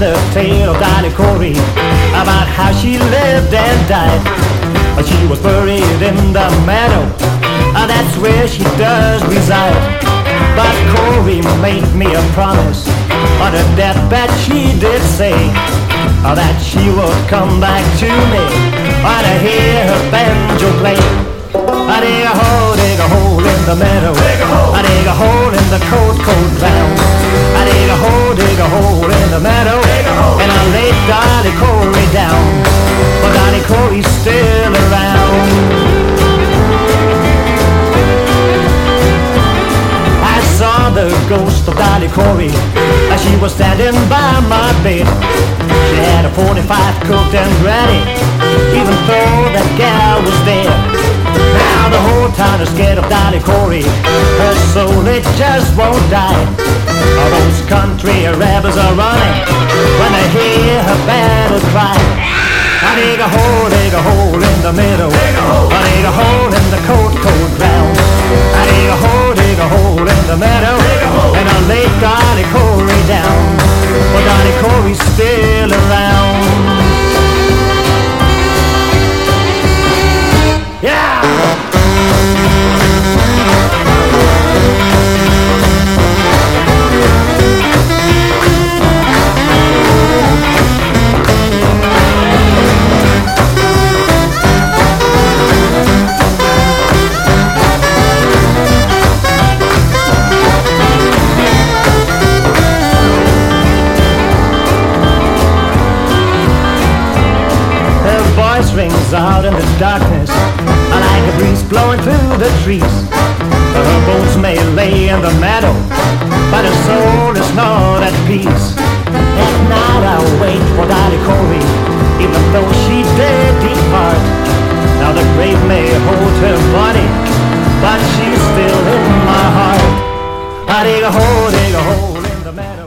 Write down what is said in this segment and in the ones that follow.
the tale of Dolly Corey, about how she lived and died. She was buried in the meadow, that's where she does reside. But Corey made me a promise, on her deathbed she did say that she would come back to me when I hear her banjo play. I dig a hole in the meadow. I dig a hole in the cold, cold ground. I dig a hole in the meadow, and I laid Dolly Corey down. But Dolly Corey's still around. I saw the ghost of Dolly Corey as she was standing by my bed. She had a 45 cooked and ready, even though that gal was dead. Now the whole town is scared of Dolly Corey. Her soul, it just won't die. All those country rebels are running when they hear her battle cry. I dig a hole in the middle. I dig a hole in the cold, cold ground. I dig a hole in the meadow, and I lay Dolly Corey down. But Dolly Corey's still around. Yeah! Rings out in the darkness like a breeze blowing through the trees. Her bones may lay in the meadow, but her soul is not at peace. At night I wait for Dolly Corey, even though she did depart. Now the grave may hold her body, but she's still in my heart. I dig a hole in the meadow.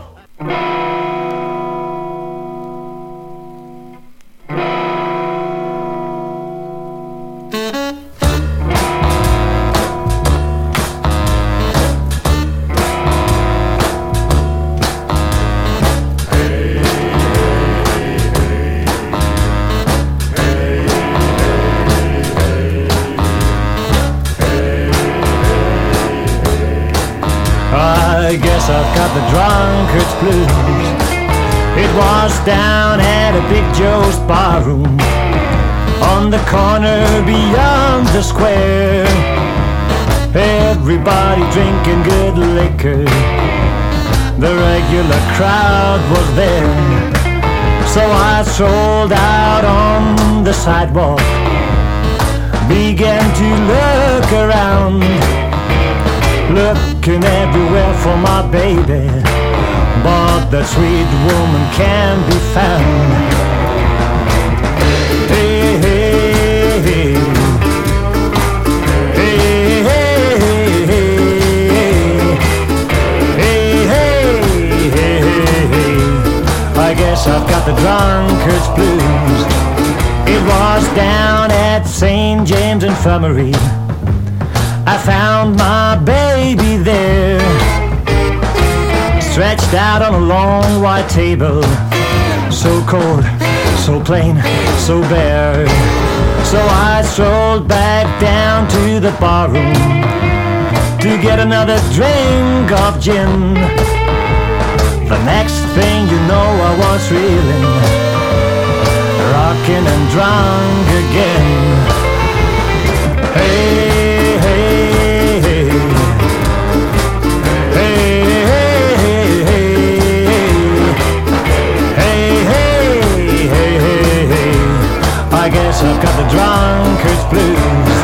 I guess I've got the drunkard's blues. It was down at a Big Joe's barroom on the corner beyond the square. Everybody drinking good liquor, the regular crowd was there. So I strolled out on the sidewalk, began to look around, looking everywhere for my baby, but that sweet woman can't be found. Hey, hey, hey. Hey, hey, hey. Hey, hey, hey. I guess I've got the drunkard's blues. It was down at St. James Infirmary I found my baby there, stretched out on a long white table, so cold, so plain, so bare. So I strolled back down to the barroom to get another drink of gin. The next thing you know I was reeling, rocking and drunk again. Hey, I guess I've got the drunkard's blues.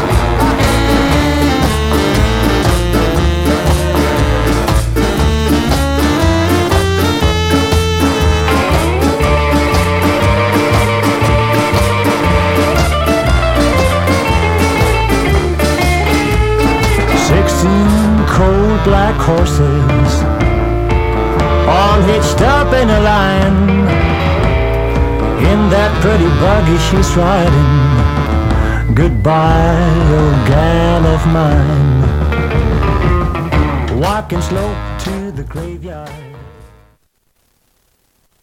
16 cold black horses, all hitched up in a line. In that pretty buggy she's riding, goodbye, old gal of mine. Walking slow to the graveyard.